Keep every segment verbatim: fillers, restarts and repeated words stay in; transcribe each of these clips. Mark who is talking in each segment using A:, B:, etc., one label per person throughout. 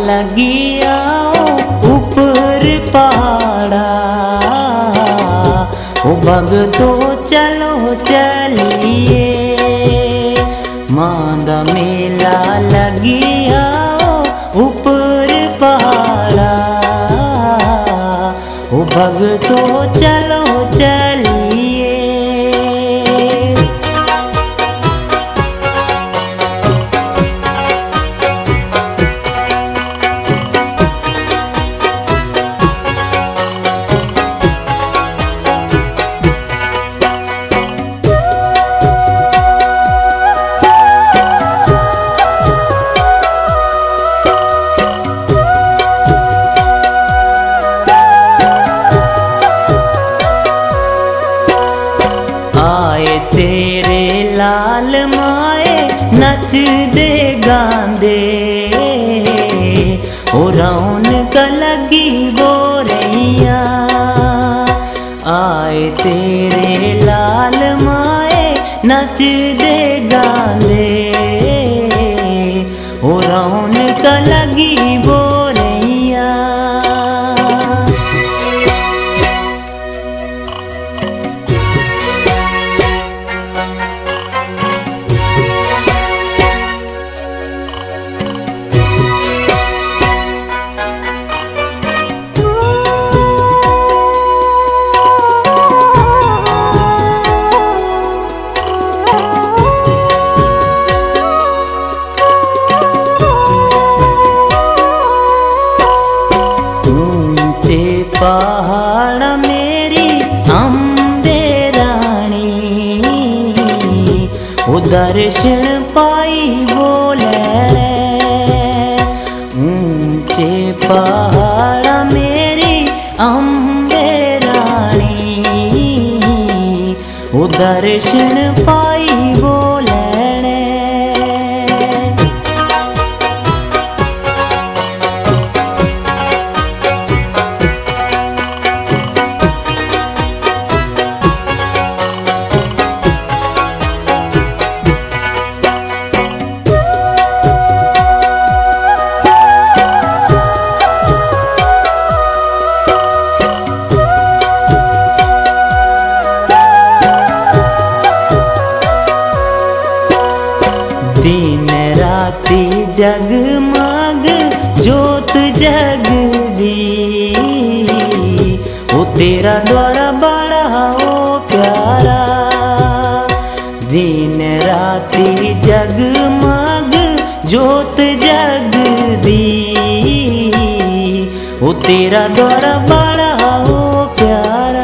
A: लगिया ऊपर पहाड़ा, ओ भगतो चलो चलिए मां दा मेला लगिया ऊपर पहाड़ा, ओ भगतो चलो चलिए। आए तेरे लाल माए नच दे गांदे, ओ रौनक लगी बोरैया। आए तेरे लाल माए नच दे गांदे, ओ रौनक लगी बोरैया। पहाड़ मेरी अम्बे रानी, ओ दर्शन पाई बोले। ऊंचे पहाड़ मेरी अम्बे रानी, ओ दर्शन पाई बोले। दिन राती जगमग जोत जगदी, ओ तेरा द्वारा बड़ा ओ प्यारा। दिन राती जगमग जोत जगदी, ओ तेरा द्वारा बड़ा ओ प्यारा।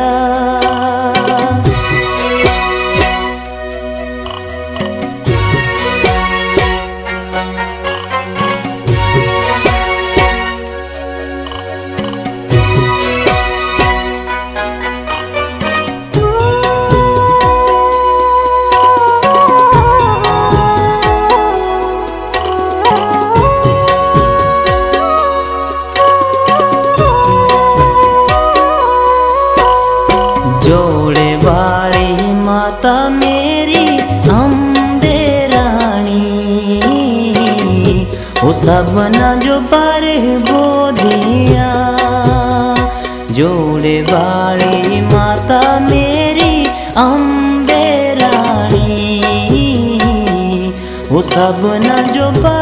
A: जोड़े वाली माता मेरी अम्बे रानी, ओ सबना जो पर बोधिया। जोड़े वाली माता मेरी अम्बे रानी, ओ सबना जो पर